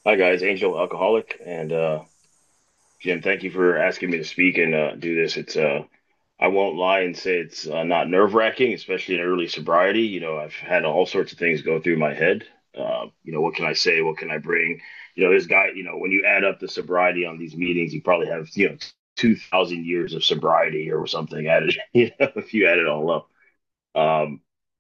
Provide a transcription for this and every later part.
Hi guys, Angel Alcoholic, and Jim, thank you for asking me to speak and do this. I won't lie and say it's not nerve-wracking, especially in early sobriety. I've had all sorts of things go through my head. What can I say? What can I bring? This guy, when you add up the sobriety on these meetings, you probably have, 2,000 years of sobriety or something added, if you add it all up. Um,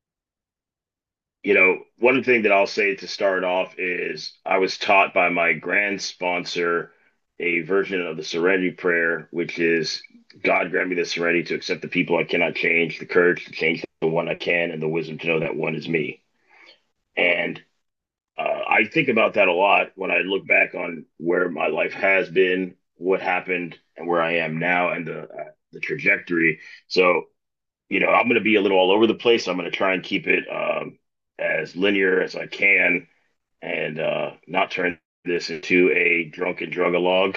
one thing that I'll say to start off is I was taught by my grand sponsor a version of the Serenity Prayer, which is God grant me the serenity to accept the people I cannot change, the courage to change the one I can, and the wisdom to know that one is me. And I think about that a lot when I look back on where my life has been, what happened, and where I am now, and the trajectory. So I'm going to be a little all over the place. I'm going to try and keep it as linear as I can and not turn this into a drunken drug-a-log.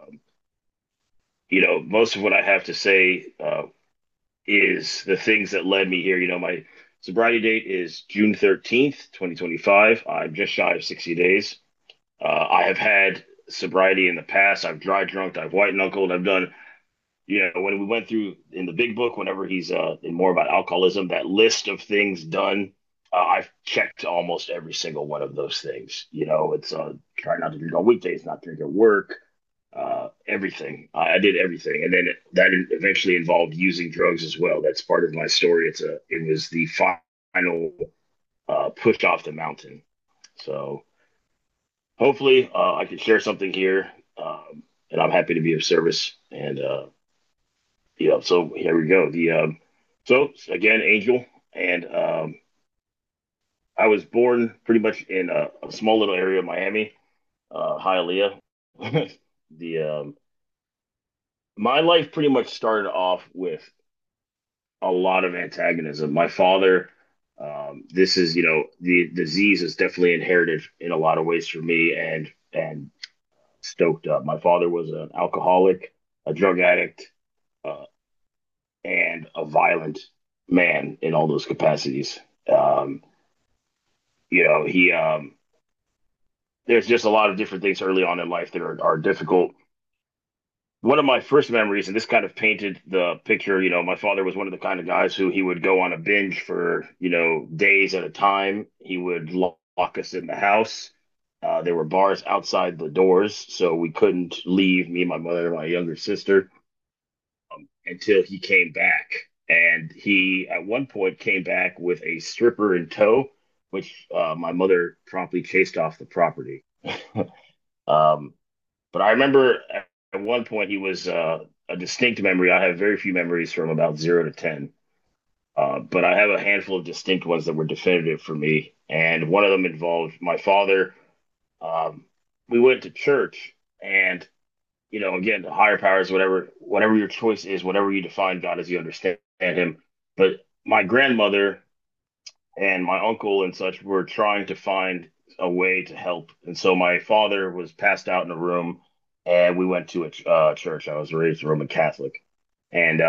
Most of what I have to say is the things that led me here. My sobriety date is June 13th, 2025. I'm just shy of 60 days. I have had sobriety in the past. I've dry drunked, I've white knuckled, I've done when we went through in the big book, whenever he's in more about alcoholism, that list of things done, I've checked almost every single one of those things. It's try not to drink on weekdays, not drink at work, everything. I did everything, and then that eventually involved using drugs as well. That's part of my story. It was the final push off the mountain. So hopefully, I can share something here, and I'm happy to be of service. And so here we go. So again, Angel, and I was born pretty much in a small little area of Miami, Hialeah. the My life pretty much started off with a lot of antagonism. My father, this is the disease is definitely inherited in a lot of ways for me, and stoked up. My father was an alcoholic, a drug addict, uh, and a violent man in all those capacities. Um, he there's just a lot of different things early on in life that are difficult. One of my first memories, and this kind of painted the picture, my father was one of the kind of guys who he would go on a binge for, days at a time. He would lock us in the house. There were bars outside the doors, so we couldn't leave, me, my mother, and my younger sister, until he came back. And he, at one point, came back with a stripper in tow, which my mother promptly chased off the property. Um, but I remember at one point he was a distinct memory. I have very few memories from about 0 to 10, but I have a handful of distinct ones that were definitive for me. And one of them involved my father. Um, we went to church, and again, the higher powers, whatever your choice is, whatever you define God as you understand Him. But my grandmother and my uncle and such were trying to find a way to help. And so my father was passed out in a room, and we went to a church. I was raised Roman Catholic, and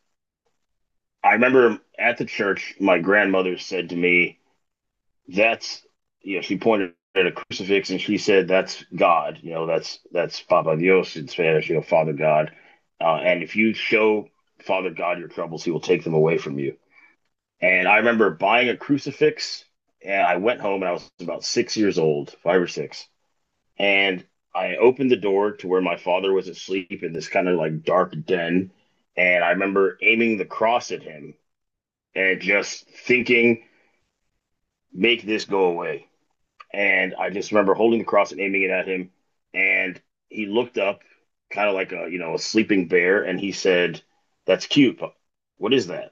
I remember at the church, my grandmother said to me, "That's," she pointed at a crucifix and she said, "That's God. That's Papa Dios in Spanish. Father God. And if you show Father God your troubles, He will take them away from you." And I remember buying a crucifix, and I went home and I was about 6 years old, 5 or 6. And I opened the door to where my father was asleep in this kind of like dark den. And I remember aiming the cross at him and just thinking, make this go away. And I just remember holding the cross and aiming it at him. And he looked up, kind of like a sleeping bear, and he said, "That's cute. What is that?"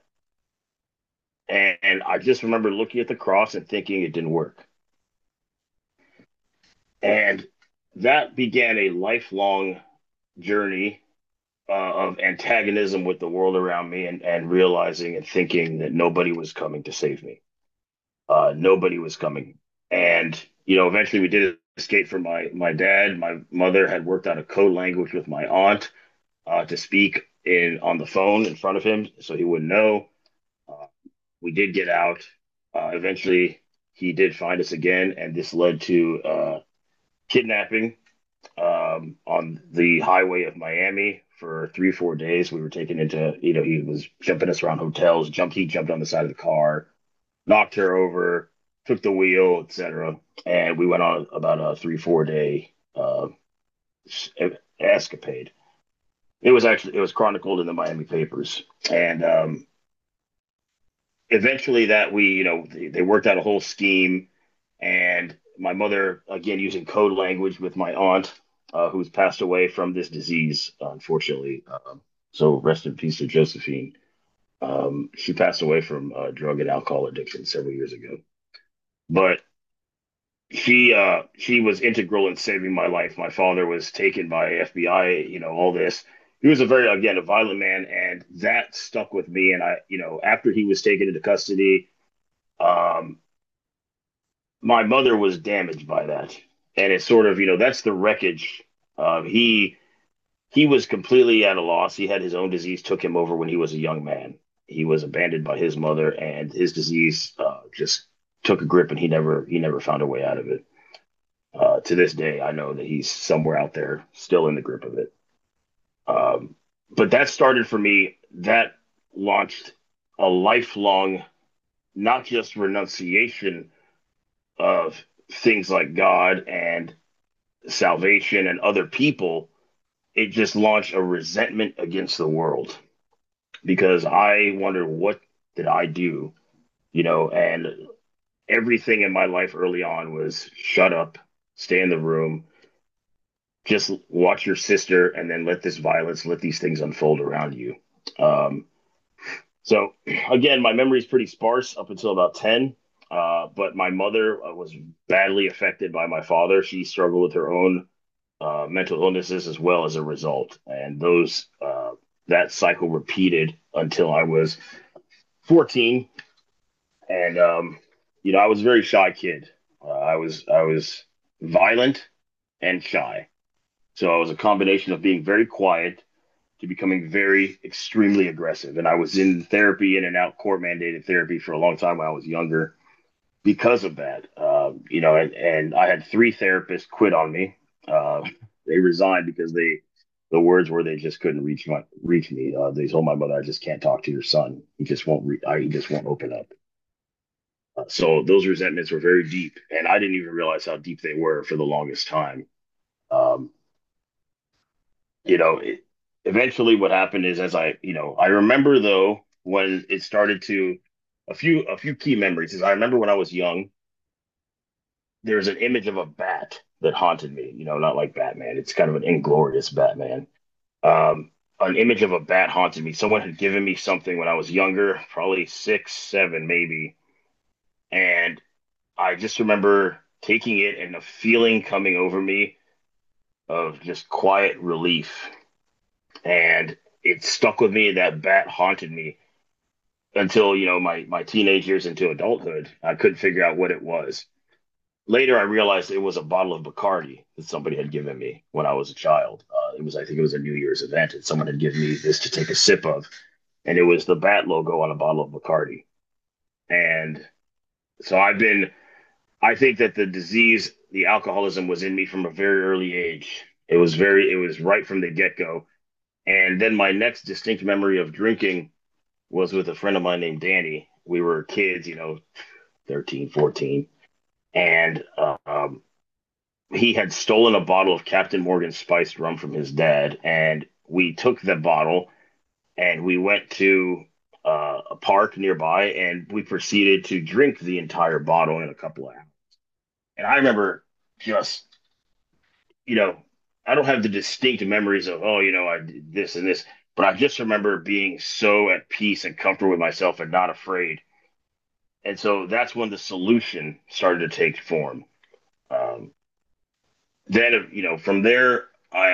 And I just remember looking at the cross and thinking it didn't work. And that began a lifelong journey of antagonism with the world around me, and realizing and thinking that nobody was coming to save me. Nobody was coming. And, eventually we did escape from my dad. My mother had worked out a code language with my aunt to speak on the phone in front of him so he wouldn't know. Uh, we did get out. Eventually, he did find us again, and this led to kidnapping on the highway of Miami for 3, 4 days. We were taken into, he was jumping us around hotels, he jumped on the side of the car, knocked her over, took the wheel, etc. And we went on about a 3, 4 day escapade. It was chronicled in the Miami papers, and eventually that they worked out a whole scheme, and my mother again using code language with my aunt, who's passed away from this disease, unfortunately. So rest in peace to Josephine. She passed away from drug and alcohol addiction several years ago, but she was integral in saving my life. My father was taken by FBI, all this. He was a violent man, and that stuck with me. And after he was taken into custody, um, my mother was damaged by that, and it's sort of, that's the wreckage. He was completely at a loss. He had his own disease, took him over when he was a young man. He was abandoned by his mother, and his disease just took a grip, and he never found a way out of it. To this day, I know that he's somewhere out there still in the grip of it. Um, but that started for me. That launched a lifelong, not just renunciation of things like God and salvation and other people. It just launched a resentment against the world because I wondered, what did I do? And everything in my life early on was shut up, stay in the room, just watch your sister, and then let these things unfold around you. Um, so again, my memory is pretty sparse up until about 10. But my mother was badly affected by my father. She struggled with her own mental illnesses as well as a result. And that cycle repeated until I was 14. And, I was a very shy kid. I was violent and shy. So I was a combination of being very quiet to becoming very extremely aggressive. And I was in therapy, in and out, court mandated therapy for a long time when I was younger because of that. And I had three therapists quit on me. They resigned because the words were they just couldn't reach me. They told my mother, "I just can't talk to your son. He just won't open up." So those resentments were very deep, and I didn't even realize how deep they were for the longest time. Um, you know, it, Eventually what happened is I remember though when it started to a few key memories is I remember when I was young, there's an image of a bat that haunted me, not like Batman. It's kind of an inglorious Batman. An image of a bat haunted me. Someone had given me something when I was younger, probably 6, 7, maybe. And I just remember taking it and a feeling coming over me of just quiet relief. And it stuck with me. That bat haunted me until, my teenage years into adulthood. I couldn't figure out what it was. Later, I realized it was a bottle of Bacardi that somebody had given me when I was a child. I think it was a New Year's event, and someone had given me this to take a sip of, and it was the bat logo on a bottle of Bacardi. And so I think that the alcoholism was in me from a very early age. It was right from the get-go. And then my next distinct memory of drinking was with a friend of mine named Danny. We were kids, 13, 14. And he had stolen a bottle of Captain Morgan spiced rum from his dad, and we took the bottle and we went to a park nearby, and we proceeded to drink the entire bottle in a couple of hours. And I remember just, you know, I don't have the distinct memories of, oh, I did this and this, but I just remember being so at peace and comfortable with myself and not afraid. And so that's when the solution started to take form. Um, then, from there,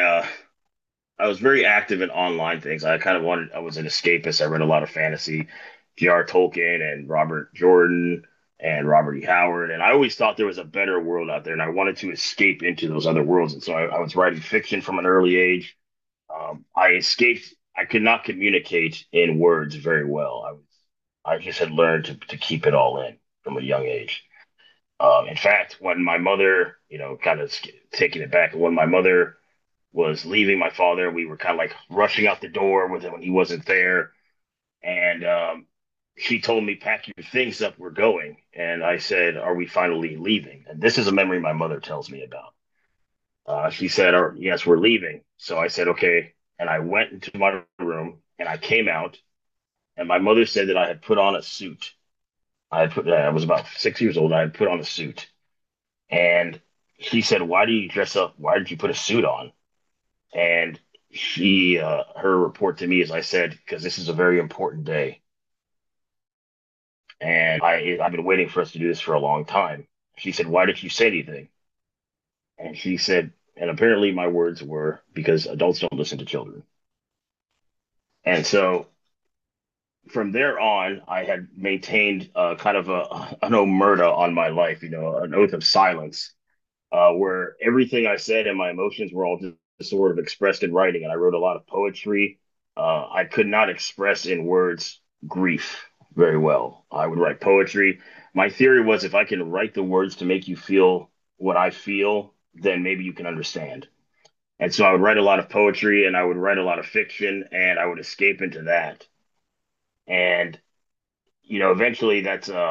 I was very active in online things. I was an escapist. I read a lot of fantasy, J.R. Tolkien and Robert Jordan and Robert E. Howard. And I always thought there was a better world out there, and I wanted to escape into those other worlds. And so I was writing fiction from an early age. I escaped. I could not communicate in words very well. I just had learned to keep it all in from a young age. In fact, when my mother, kind of taking it back, when my mother was leaving my father, we were kind of like rushing out the door with him when he wasn't there. And she told me, pack your things up, we're going. And I said, are we finally leaving? And this is a memory my mother tells me about. She said, oh, yes, we're leaving. So I said, okay. And I went into my room and I came out. And my mother said that I had put on a suit. I was about 6 years old. I had put on a suit. And she said, why do you dress up? Why did you put a suit on? And her report to me is, I said, because this is a very important day. And I've been waiting for us to do this for a long time. She said, why didn't you say anything? And she said, and apparently my words were, because adults don't listen to children. And so from there on, I had maintained kind of an omerta on my life, an oath of silence, where everything I said and my emotions were all just sort of expressed in writing. And I wrote a lot of poetry. I could not express in words grief very well. I would write poetry. My theory was, if I can write the words to make you feel what I feel, then maybe you can understand. And so I would write a lot of poetry and I would write a lot of fiction and I would escape into that. And, eventually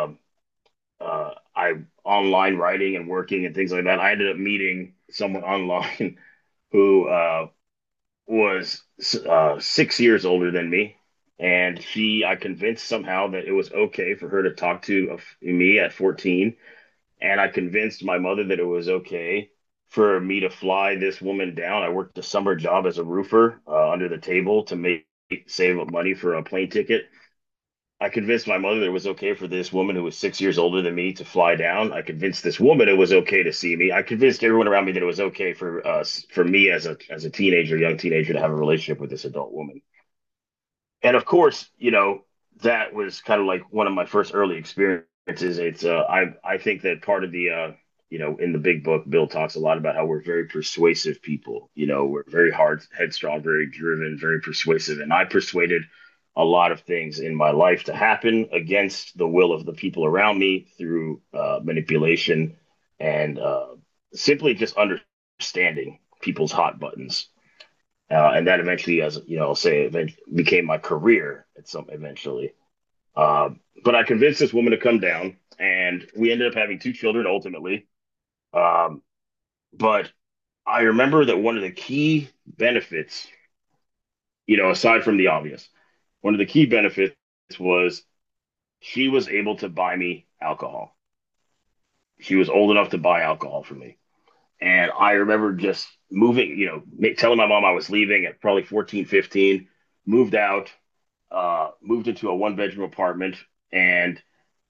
I online writing and working and things like that. I ended up meeting someone online who was 6 years older than me, and I convinced somehow that it was okay for her to talk to me at 14, and I convinced my mother that it was okay for me to fly this woman down. I worked a summer job as a roofer under the table to make save up money for a plane ticket. I convinced my mother that it was okay for this woman who was 6 years older than me to fly down. I convinced this woman it was okay to see me. I convinced everyone around me that it was okay for me as a teenager, young teenager, to have a relationship with this adult woman. And of course, that was kind of like one of my first early experiences. I think that part of the in the big book, Bill talks a lot about how we're very persuasive people. We're very hard, headstrong, very driven, very persuasive, and I persuaded a lot of things in my life to happen against the will of the people around me through manipulation and simply just understanding people's hot buttons. And that eventually, as I'll say, became my career at some eventually. But I convinced this woman to come down, and we ended up having two children ultimately. Um, but I remember that one of the key benefits, aside from the obvious, one of the key benefits was she was able to buy me alcohol. She was old enough to buy alcohol for me. And I remember just moving, telling my mom I was leaving at probably 14, 15, moved out, moved into a one-bedroom apartment, and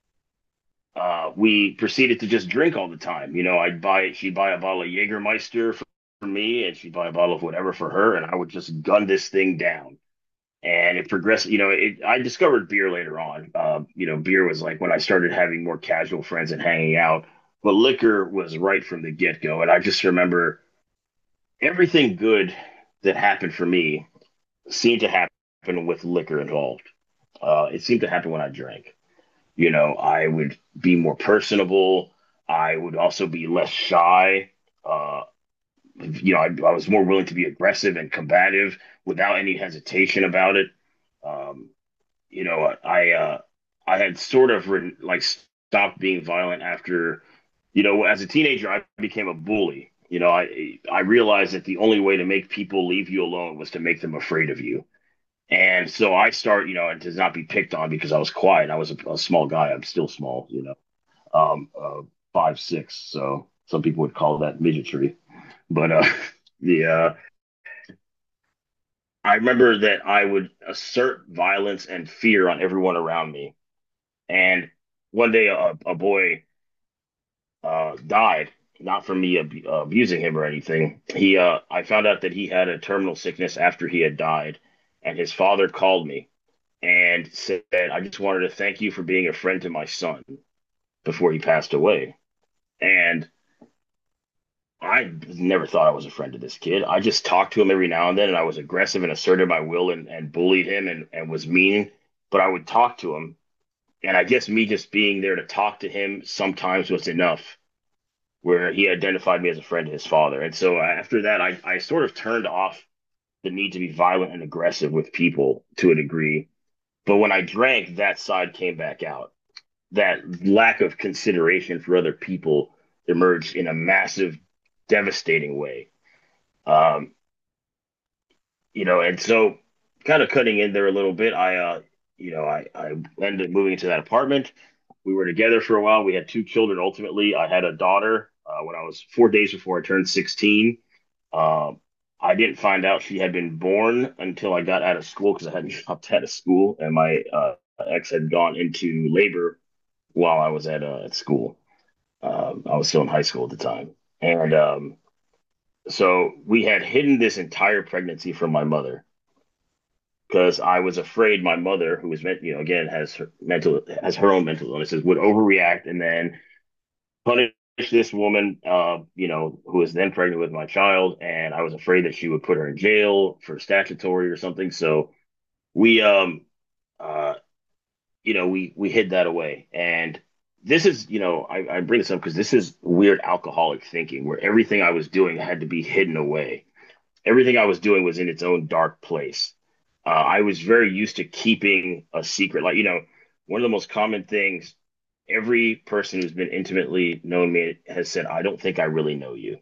we proceeded to just drink all the time. She'd buy a bottle of Jägermeister for me, and she'd buy a bottle of whatever for her, and I would just gun this thing down. And it progressed. I discovered beer later on. Beer was like when I started having more casual friends and hanging out, but liquor was right from the get-go. And I just remember everything good that happened for me seemed to happen with liquor involved. It seemed to happen when I drank. I would be more personable. I would also be less shy. Uh, I was more willing to be aggressive and combative without any hesitation about it. Um, I had sort of like stopped being violent after, as a teenager, I became a bully. I realized that the only way to make people leave you alone was to make them afraid of you. And so I start, and to not be picked on because I was quiet. I was a small guy. I'm still small, 5'6". So some people would call that midgetry. But the I remember that I would assert violence and fear on everyone around me. And one day a boy died, not from me abusing him or anything. I found out that he had a terminal sickness after he had died, and his father called me and said, I just wanted to thank you for being a friend to my son before he passed away. And I never thought I was a friend to this kid. I just talked to him every now and then, and I was aggressive and asserted my will and bullied him and was mean. But I would talk to him, And I guess me just being there to talk to him sometimes was enough, where he identified me as a friend to his father. And so after that, I sort of turned off the need to be violent and aggressive with people to a degree. But when I drank, that side came back out. That lack of consideration for other people emerged in a massive, devastating way. Um, and so kind of cutting in there a little bit, I ended up moving into that apartment. We were together for a while. We had two children ultimately. I had a daughter when I was 4 days before I turned 16. Um, I didn't find out she had been born until I got out of school because I hadn't dropped out of school, and my ex had gone into labor while I was at school. I was still in high school at the time, and so we had hidden this entire pregnancy from my mother because I was afraid my mother, who was again has her own mental illnesses, would overreact and then punish this woman, who was then pregnant with my child, and I was afraid that she would put her in jail for statutory or something. So we, uh, we hid that away. And this is, I bring this up because this is weird alcoholic thinking, where everything I was doing had to be hidden away. Everything I was doing was in its own dark place. I was very used to keeping a secret. Like, one of the most common things every person who's been intimately known me has said, I don't think I really know you.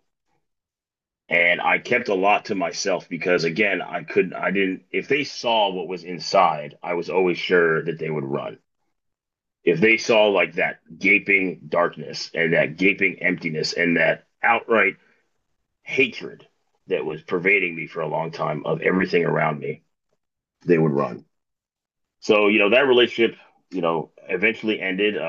And I kept a lot to myself because, again, I didn't, if they saw what was inside, I was always sure that they would run. If they saw like that gaping darkness and that gaping emptiness and that outright hatred that was pervading me for a long time of everything around me, they would run. So, that relationship, eventually ended.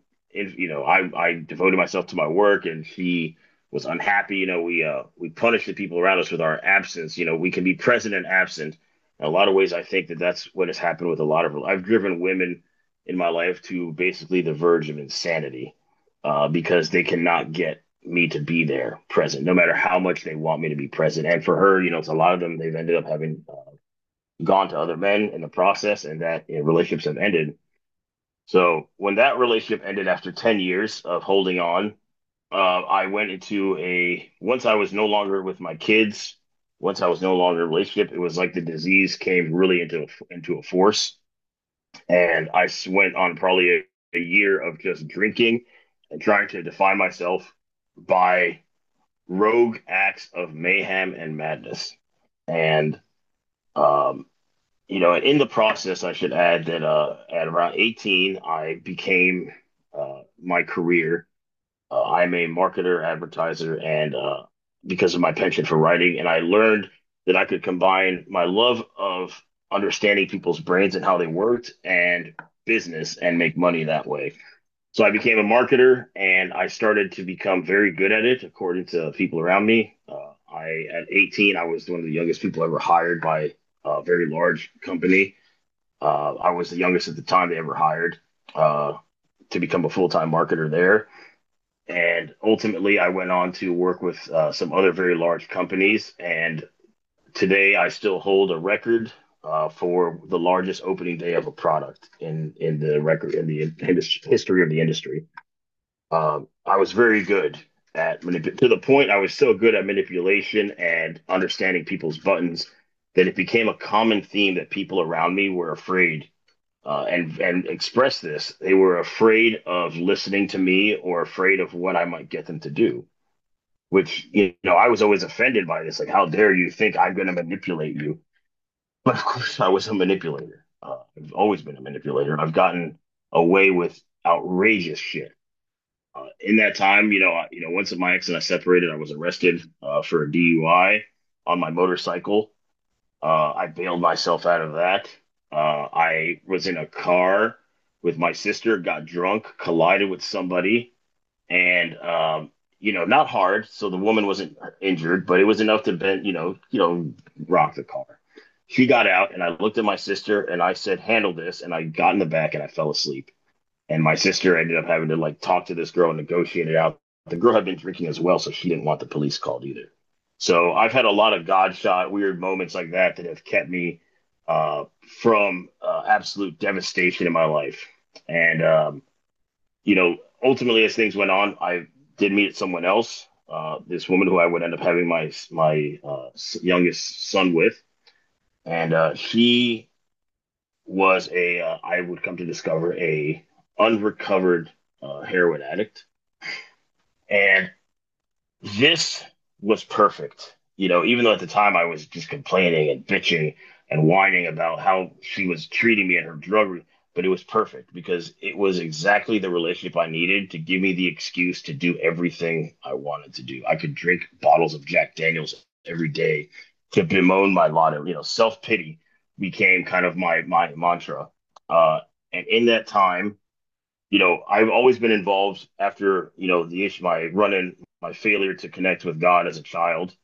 I devoted myself to my work and she was unhappy. We punish the people around us with our absence. We can be present and absent. In a lot of ways, I think that that's what has happened with a lot of, I've driven women in my life to basically the verge of insanity, because they cannot get me to be there present, no matter how much they want me to be present. And for her, it's a lot of them, they've ended up having gone to other men in the process, and that relationships have ended. So when that relationship ended after 10 years of holding on, I went into once I was no longer with my kids, once I was no longer in a relationship, it was like the disease came really into a force. And went on probably a year of just drinking and trying to define myself by rogue acts of mayhem and madness. And um, and in the process, I should add that at around 18, I became my career. I'm a marketer, advertiser, and because of my penchant for writing, and I learned that I could combine my love of understanding people's brains and how they worked and business and make money that way. So I became a marketer and I started to become very good at it, according to people around me. At 18, I was one of the youngest people ever hired by a very large company. I was the youngest at the time they ever hired to become a full-time marketer there. And ultimately, I went on to work with some other very large companies. And today, I still hold a record for the largest opening day of a product in the record in the history of the industry. I was very good at to the point I was so good at manipulation and understanding people's buttons that it became a common theme that people around me were afraid and expressed this. They were afraid of listening to me or afraid of what I might get them to do. Which I was always offended by this. Like, how dare you think I'm going to manipulate you? But of course, I was a manipulator. I've always been a manipulator. I've gotten away with outrageous shit. In that time, once my ex and I separated, I was arrested for a DUI on my motorcycle. I bailed myself out of that. I was in a car with my sister, got drunk, collided with somebody, and not hard. So the woman wasn't injured, but it was enough to bend, rock the car. She got out, and I looked at my sister, and I said, "Handle this." And I got in the back, and I fell asleep. And my sister ended up having to like talk to this girl and negotiate it out. The girl had been drinking as well, so she didn't want the police called either. So I've had a lot of God shot, weird moments like that that have kept me from absolute devastation in my life. And ultimately, as things went on, I did meet someone else, this woman who I would end up having my youngest son with, and she was I would come to discover, a unrecovered heroin addict, and this was perfect. Even though at the time I was just complaining and bitching and whining about how she was treating me and her but it was perfect because it was exactly the relationship I needed to give me the excuse to do everything I wanted to do. I could drink bottles of Jack Daniels every day to bemoan my lot of, self-pity became kind of my mantra. Uh, and in that time, I've always been involved after, the issue, my failure to connect with God as a child.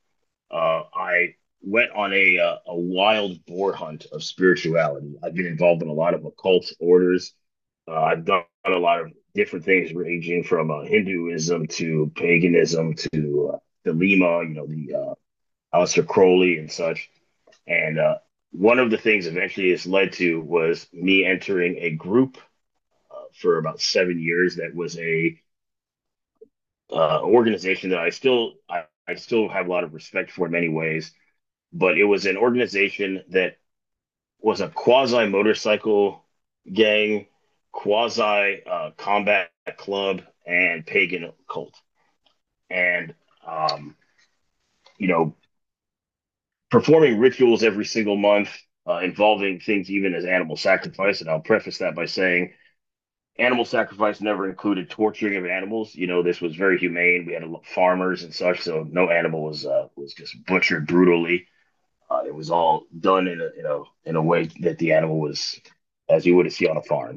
I went on a wild boar hunt of spirituality. I've been involved in a lot of occult orders. I've done a lot of different things, ranging from Hinduism to paganism to the Lima, the Aleister Crowley and such. And one of the things eventually this led to was me entering a group for about 7 years that was a organization that I still have a lot of respect for in many ways, but it was an organization that was a quasi motorcycle gang, quasi combat club, and pagan cult. And um, you know, performing rituals every single month, involving things even as animal sacrifice. And I'll preface that by saying animal sacrifice never included torturing of animals. This was very humane. We had farmers and such, so no animal was just butchered brutally. It was all done in a way that the animal was as you would see on a farm.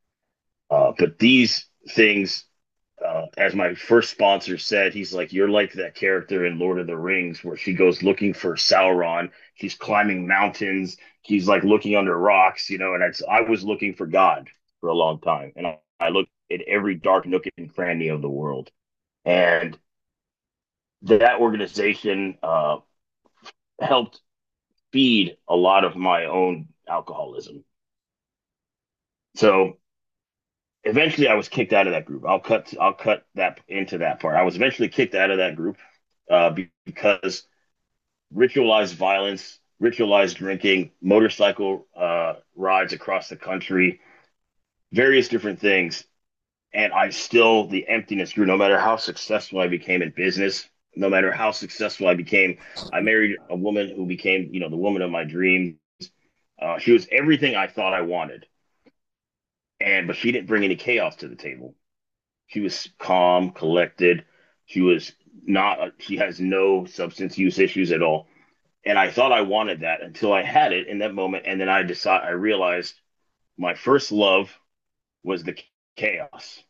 But these things, as my first sponsor said, he's like, "You're like that character in Lord of the Rings where she goes looking for Sauron. She's climbing mountains. She's like looking under rocks, And I was looking for God for a long time, and I looked at every dark nook and cranny of the world. And that organization helped feed a lot of my own alcoholism. So eventually I was kicked out of that group. I'll cut that into that part. I was eventually kicked out of that group because ritualized violence, ritualized drinking, motorcycle rides across the country, various different things. And the emptiness grew no matter how successful I became in business, no matter how successful I became. I married a woman who became, the woman of my dreams. She was everything I thought I wanted. But she didn't bring any chaos to the table. She was calm, collected. She was not, she has no substance use issues at all. And I thought I wanted that until I had it in that moment. And then I realized my first love was the chaos.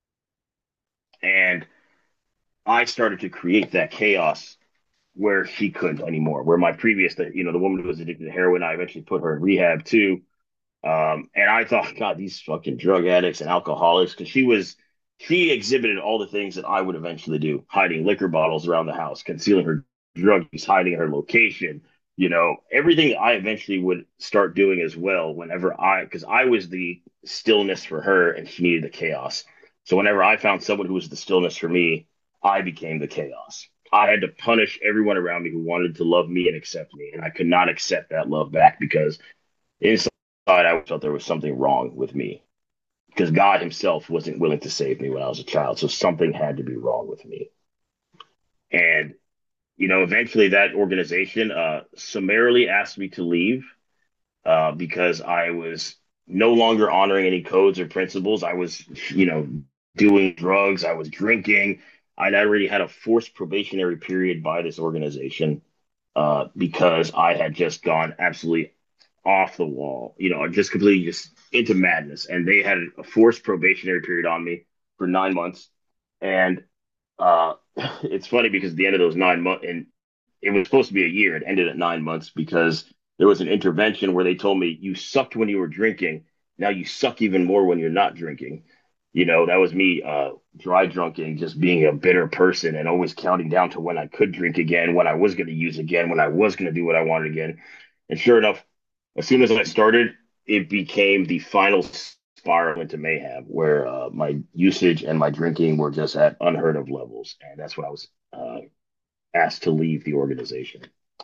And I started to create that chaos where she couldn't anymore, where the woman who was addicted to heroin, I eventually put her in rehab too. And I thought, God, these fucking drug addicts and alcoholics, because she exhibited all the things that I would eventually do, hiding liquor bottles around the house, concealing her drug use, hiding her location, everything I eventually would start doing as well because I was the stillness for her and she needed the chaos. So whenever I found someone who was the stillness for me, I became the chaos. I had to punish everyone around me who wanted to love me and accept me. And I could not accept that love back because inside I felt there was something wrong with me because God Himself wasn't willing to save me when I was a child. So something had to be wrong with me. And, eventually that organization summarily asked me to leave because I was no longer honoring any codes or principles. I was, doing drugs, I was drinking. I'd already had a forced probationary period by this organization because I had just gone absolutely off the wall, just completely just into madness. And they had a forced probationary period on me for 9 months. And it's funny because at the end of those 9 months, and it was supposed to be a year, it ended at 9 months because there was an intervention where they told me, you sucked when you were drinking. Now you suck even more when you're not drinking. That was me dry drunking, just being a bitter person and always counting down to when I could drink again, when I was going to use again, when I was going to do what I wanted again. And sure enough, as soon as I started, it became the final spiral into mayhem, where my usage and my drinking were just at unheard of levels, and that's when I was asked to leave the organization.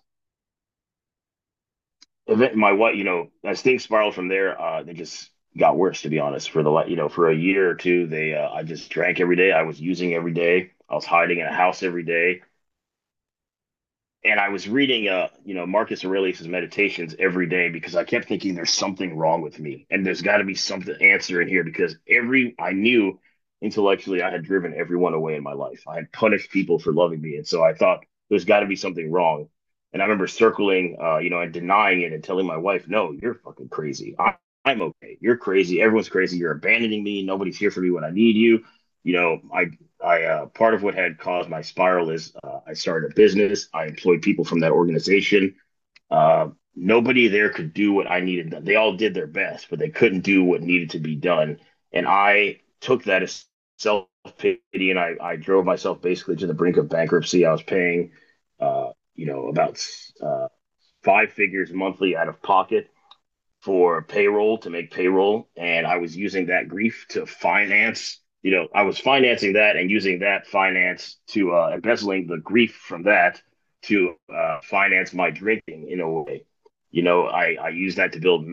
My wife, as things spiraled from there, they just got worse, to be honest. For a year or two, I just drank every day. I was using every day. I was hiding in a house every day. And I was reading, Marcus Aurelius's Meditations every day because I kept thinking there's something wrong with me, and there's got to be something answer in here because I knew intellectually I had driven everyone away in my life. I had punished people for loving me, and so I thought there's got to be something wrong. And I remember circling, and denying it and telling my wife, "No, you're fucking crazy. I'm okay. You're crazy. Everyone's crazy. You're abandoning me. Nobody's here for me when I need you." You know, part of what had caused my spiral is I started a business. I employed people from that organization. Nobody there could do what I needed done. They all did their best, but they couldn't do what needed to be done. And I took that as self pity, and I drove myself basically to the brink of bankruptcy. I was paying, about five figures monthly out of pocket for payroll to make payroll, and I was using that grief to finance. I was financing that and using that finance to embezzling the grief from that to finance my drinking in a way. I used that to build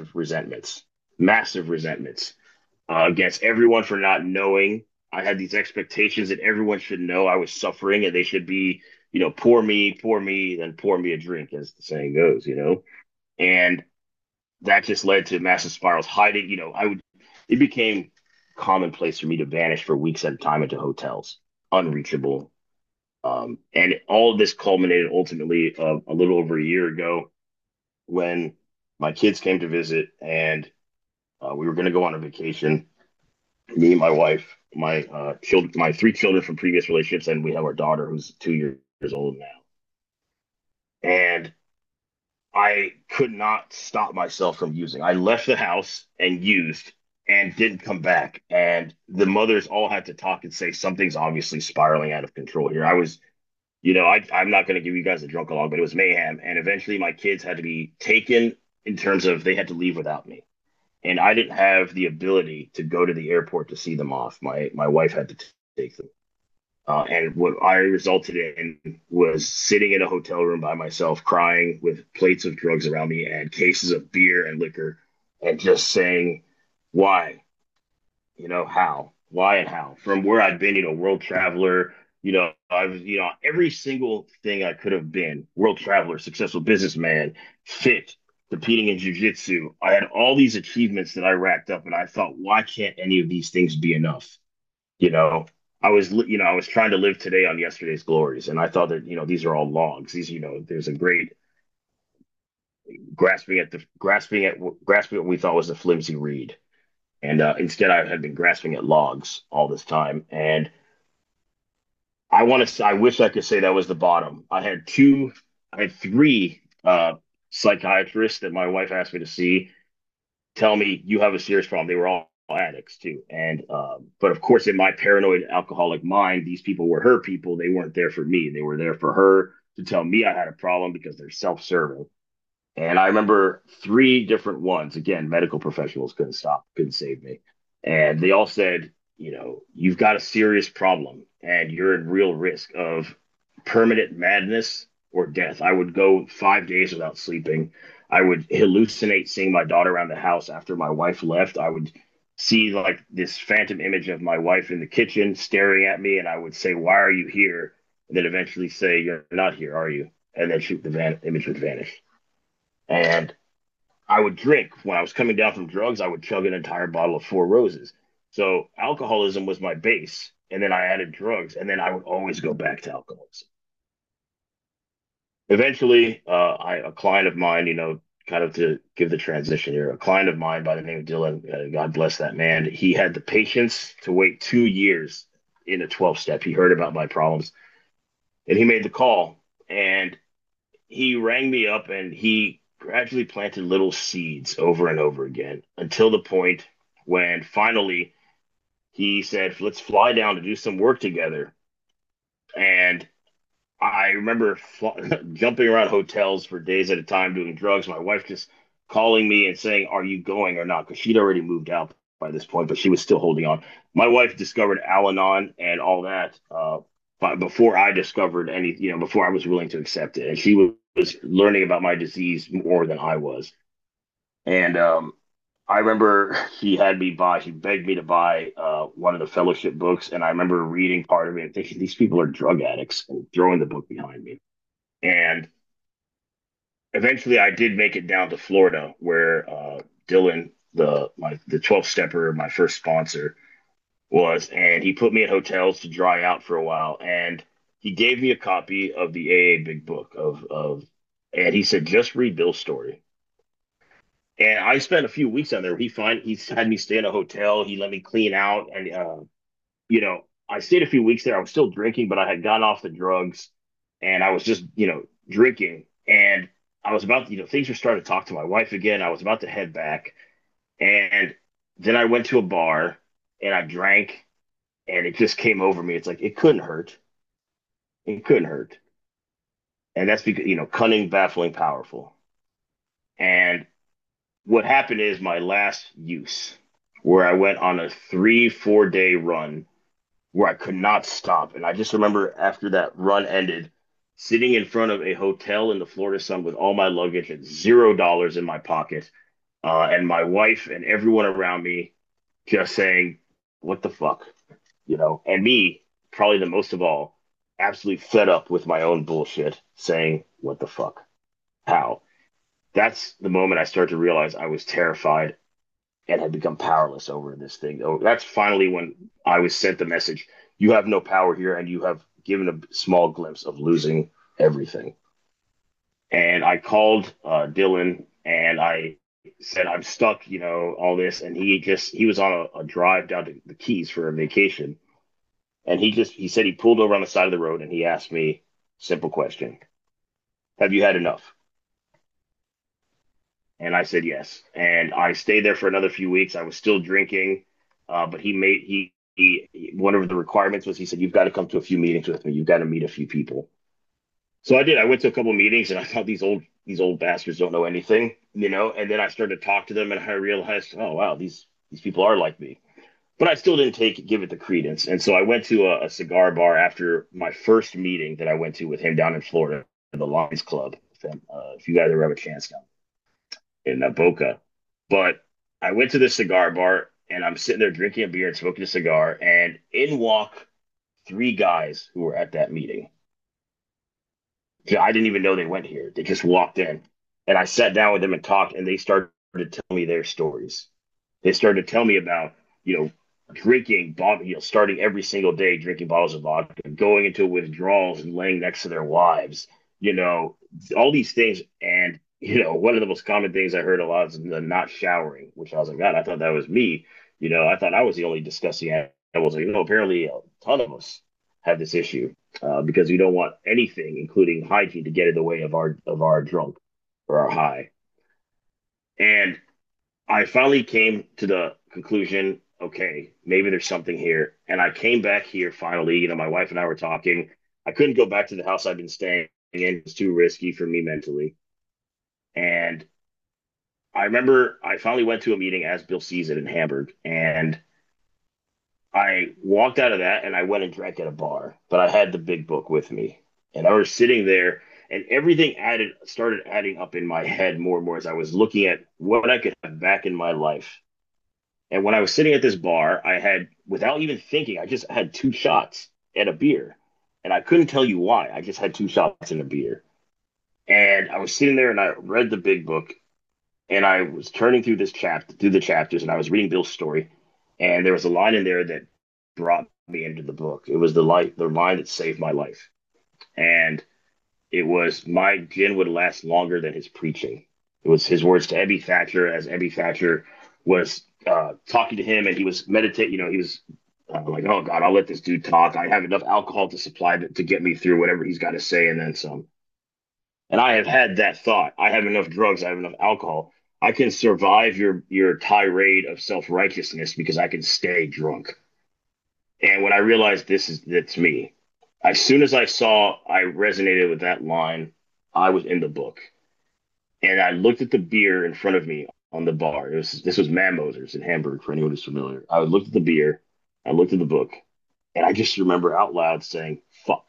massive resentments against everyone for not knowing. I had these expectations that everyone should know I was suffering and they should be, pour me, then pour me a drink, as the saying goes. And that just led to massive spirals. Hiding, it became commonplace for me to vanish for weeks at a time into hotels, unreachable. And all of this culminated ultimately a little over a year ago when my kids came to visit and we were going to go on a vacation. Me, my wife, my three children from previous relationships, and we have our daughter who's 2 years old now. And I could not stop myself from using. I left the house and used and didn't come back. And the mothers all had to talk and say something's obviously spiraling out of control here. I'm not going to give you guys a drunk along, but it was mayhem. And eventually my kids had to be taken in terms of they had to leave without me. And I didn't have the ability to go to the airport to see them off. My wife had to take them. And what I resulted in was sitting in a hotel room by myself, crying with plates of drugs around me and cases of beer and liquor, and just saying, why? How? Why and how? From where I'd been, world traveler, I was, every single thing I could have been, world traveler, successful businessman, fit, competing in jujitsu. I had all these achievements that I racked up, and I thought, why can't any of these things be enough? You know, I was trying to live today on yesterday's glories, and I thought that, these are all logs. There's a great grasping at what we thought was a flimsy reed, and instead I had been grasping at logs all this time. And I wish I could say that was the bottom. I had three psychiatrists that my wife asked me to see tell me you have a serious problem. They were all addicts too. And but of course, in my paranoid alcoholic mind, these people were her people. They weren't there for me. They were there for her to tell me I had a problem because they're self-serving. And I remember three different ones. Again, medical professionals couldn't save me. And they all said, you've got a serious problem and you're in real risk of permanent madness or death. I would go 5 days without sleeping. I would hallucinate seeing my daughter around the house after my wife left. I would see like this phantom image of my wife in the kitchen staring at me, and I would say, "Why are you here?" And then eventually say, "You're not here, are you?" And then shoot, image would vanish. And I would drink. When I was coming down from drugs, I would chug an entire bottle of Four Roses. So alcoholism was my base. And then I added drugs, and then I would always go back to alcoholism. Eventually, a client of mine, kind of to give the transition here, a client of mine by the name of Dylan, God bless that man, he had the patience to wait 2 years in a 12 step. He heard about my problems and he made the call. And he rang me up and he gradually planted little seeds over and over again until the point when finally he said, "Let's fly down to do some work together." And I remember jumping around hotels for days at a time doing drugs. My wife just calling me and saying, "Are you going or not?" Because she'd already moved out by this point, but she was still holding on. My wife discovered Al-Anon and all that but before I discovered any, before I was willing to accept it. And she was learning about my disease more than I was. And I remember she begged me to buy one of the fellowship books. And I remember reading part of it and thinking, these people are drug addicts and throwing the book behind me. And eventually I did make it down to Florida where Dylan, the 12 stepper, my first sponsor, was, and he put me in hotels to dry out for a while. And he gave me a copy of the AA Big Book and he said, just read Bill's story. And I spent a few weeks on there. He had me stay in a hotel. He let me clean out, and I stayed a few weeks there. I was still drinking, but I had gotten off the drugs, and I was just drinking. And I was about things were starting to talk to my wife again. I was about to head back, and then I went to a bar and I drank, and it just came over me. It's like it couldn't hurt. It couldn't hurt, and that's because cunning, baffling, powerful. And what happened is my last use, where I went on a 3, 4 day run where I could not stop. And I just remember after that run ended, sitting in front of a hotel in the Florida sun with all my luggage and $0 in my pocket, and my wife and everyone around me just saying, "What the fuck?" And me, probably the most of all, absolutely fed up with my own bullshit, saying, "What the fuck? How?" That's the moment I started to realize I was terrified and had become powerless over this thing. Oh, that's finally when I was sent the message, you have no power here, and you have given a small glimpse of losing everything. And I called Dylan and I said, I'm stuck, all this. And he was on a drive down to the Keys for a vacation. And he said he pulled over on the side of the road and he asked me, simple question, have you had enough? And I said yes. And I stayed there for another few weeks. I was still drinking, but one of the requirements was he said, you've got to come to a few meetings with me. You've got to meet a few people. So I did. I went to a couple of meetings and I thought these old bastards don't know anything, and then I started to talk to them and I realized, oh wow, these people are like me. But I still didn't give it the credence. And so I went to a cigar bar after my first meeting that I went to with him down in Florida, the Lions Club. If you guys ever have a chance down in Boca. But I went to the cigar bar and I'm sitting there drinking a beer and smoking a cigar, and in walk three guys who were at that meeting. I didn't even know they went here. They just walked in, and I sat down with them and talked, and they started to tell me their stories. They started to tell me about, you know, drinking, starting every single day drinking bottles of vodka, going into withdrawals and laying next to their wives, you know, all these things. And, one of the most common things I heard a lot is the not showering, which I was like, God, I thought that was me. I thought I was the only disgusting animal. Like, apparently a ton of us have this issue because we don't want anything, including hygiene, to get in the way of our drunk or our high. And I finally came to the conclusion, okay, maybe there's something here. And I came back here finally. My wife and I were talking. I couldn't go back to the house I'd been staying in. It was too risky for me mentally. And I remember I finally went to a meeting as Bill sees it in Hamburg. And I walked out of that and I went and drank at a bar, but I had the big book with me. And I was sitting there and everything started adding up in my head more and more as I was looking at what I could have back in my life. And when I was sitting at this bar, I had, without even thinking, I just had 2 shots and a beer. And I couldn't tell you why. I just had 2 shots and a beer. And I was sitting there and I read the big book and I was turning through the chapters, and I was reading Bill's story. And there was a line in there that brought me into the book. It was the line that saved my life. And it was, my gin would last longer than his preaching. It was his words to Ebby Thatcher as Ebby Thatcher was talking to him, and he was meditating. He was like, "Oh God, I'll let this dude talk. I have enough alcohol to supply to get me through whatever he's got to say, and then some." And I have had that thought. I have enough drugs. I have enough alcohol. I can survive your tirade of self righteousness because I can stay drunk. And when I realized that's me, as soon as I resonated with that line, I was in the book. And I looked at the beer in front of me on the bar. This was Mammoser's in Hamburg for anyone who's familiar. I looked at the beer, I looked at the book, and I just remember out loud saying "fuck."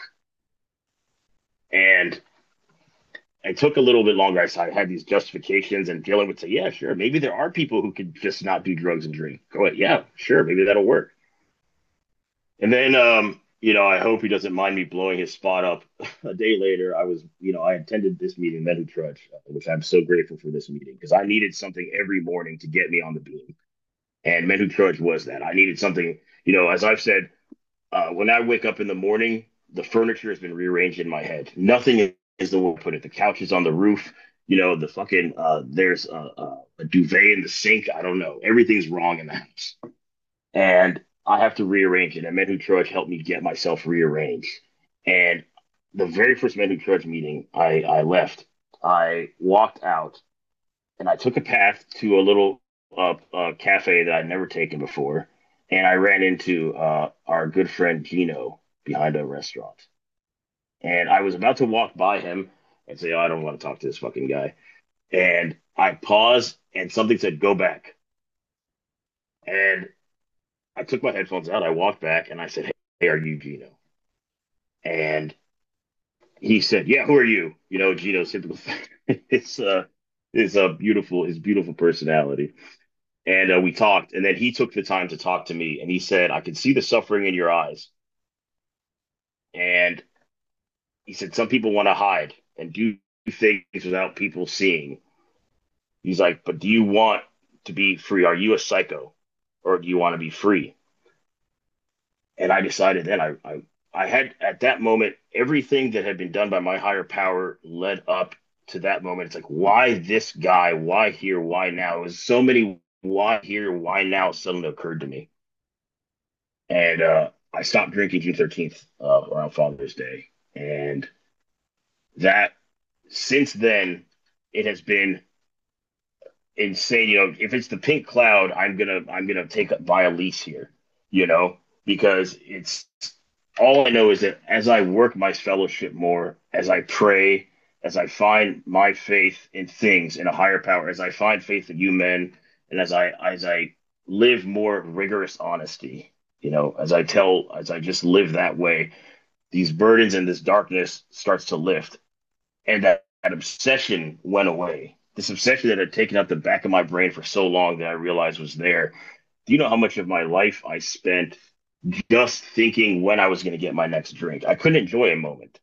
And it took a little bit longer. I had these justifications, and Galen would say, "Yeah, sure, maybe there are people who could just not do drugs and drink. Go ahead, yeah, sure, maybe that'll work." And then, I hope he doesn't mind me blowing his spot up. A day later, I attended this meeting, Metu Trudge, which I'm so grateful for this meeting because I needed something every morning to get me on the beam. And Metu Trudge was that. I needed something, as I've said, when I wake up in the morning, the furniture has been rearranged in my head. Nothing is the way to put it. The couch is on the roof. The fucking, there's a duvet in the sink. I don't know. Everything's wrong in the house and I have to rearrange it. And Men Who Trudge helped me get myself rearranged. And the very first Men Who Trudge meeting, I left. I walked out and I took a path to a little cafe that I'd never taken before. And I ran into our good friend Gino behind a restaurant. And I was about to walk by him and say, "Oh, I don't want to talk to this fucking guy." And I paused and something said, "Go back." And I took my headphones out. I walked back and I said, "Hey, are you Gino?" And he said, "Yeah, who are you?" Gino's typical it's his beautiful personality. And we talked, and then he took the time to talk to me, and he said, "I can see the suffering in your eyes." And he said, "Some people want to hide and do things without people seeing." He's like, "But do you want to be free? Are you a psycho, or do you want to be free?" And I decided then I had at that moment everything that had been done by my higher power led up to that moment. It's like, why this guy? Why here? Why now? It was so many why here, why now suddenly occurred to me. And I stopped drinking June 13th around Father's Day. And that since then, it has been insane. If it's the pink cloud, I'm gonna buy a lease here, you know, because it's all I know is that as I work my fellowship more, as I pray, as I find my faith in things in a higher power, as I find faith in you men, and as I live more rigorous honesty, as I just live that way, these burdens and this darkness starts to lift and that obsession went away. This obsession that had taken up the back of my brain for so long that I realized was there. Do you know how much of my life I spent just thinking when I was going to get my next drink? I couldn't enjoy a moment,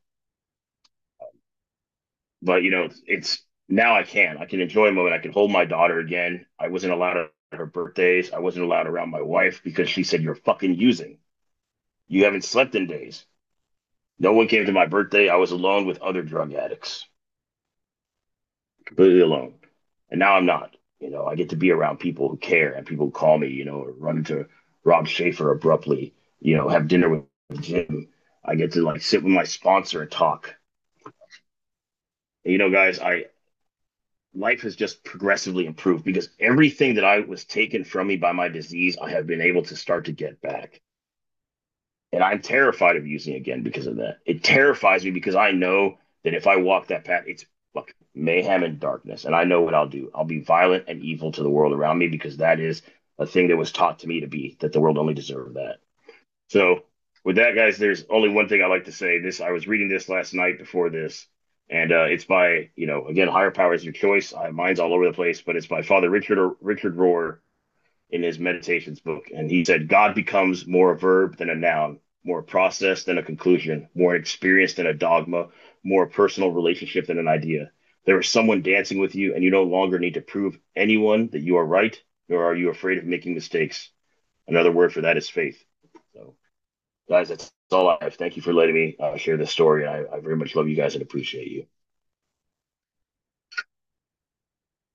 but it's now I can. I can enjoy a moment. I can hold my daughter again. I wasn't allowed at her birthdays. I wasn't allowed around my wife because she said, "You're fucking using. You haven't slept in days." No one came to my birthday. I was alone with other drug addicts, completely alone. And now I'm not. I get to be around people who care and people who call me, or run into Rob Schaefer abruptly, have dinner with Jim. I get to like sit with my sponsor and talk. And, guys, I life has just progressively improved because everything that I was taken from me by my disease, I have been able to start to get back. And I'm terrified of using again because of that. It terrifies me because I know that if I walk that path, it's like mayhem and darkness. And I know what I'll do. I'll be violent and evil to the world around me because that is a thing that was taught to me to be, that the world only deserved that. So with that, guys, there's only one thing I like to say. I was reading this last night before this, and it's by, again, Higher Power is Your Choice. Mine's all over the place, but it's by Father Richard Rohr in his meditations book, and he said God becomes more a verb than a noun, more a process than a conclusion, more an experience than a dogma, more a personal relationship than an idea. There is someone dancing with you, and you no longer need to prove anyone that you are right, nor are you afraid of making mistakes. Another word for that is faith. So, guys, that's all I have. Thank you for letting me share this story. I very much love you guys and appreciate you.